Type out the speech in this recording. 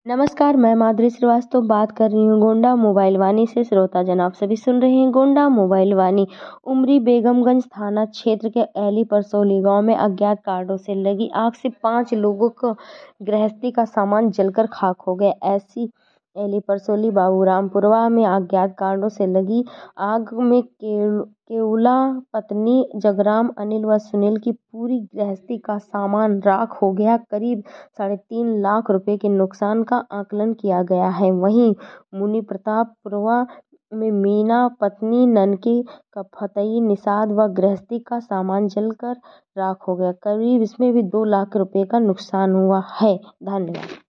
नमस्कार, मैं माधुरी श्रीवास्तव बात कर रही हूँ गोंडा मोबाइल वानी से। श्रोता जन आप सभी सुन रहे हैं गोंडा मोबाइल वानी। उमरी बेगमगंज थाना क्षेत्र के एली परसोली गांव में अज्ञात कारणों से लगी आग से 5 लोगों को गृहस्थी का सामान जलकर खाक हो गया। ऐसी एली परसोली बाबूरामपुरवा में अज्ञात कारणों से लगी आग में केवला पत्नी जगराम, अनिल व सुनील की पूरी गृहस्थी का सामान राख हो गया। करीब 3.5 लाख रुपए के नुकसान का आकलन किया गया है। वहीं मुनि प्रतापपुरवा में मीना, पत्नी ननकी का फतई, निषाद व गृहस्थी का सामान जलकर राख हो गया। करीब इसमें भी 2 लाख रुपए का नुकसान हुआ है। धन्यवाद।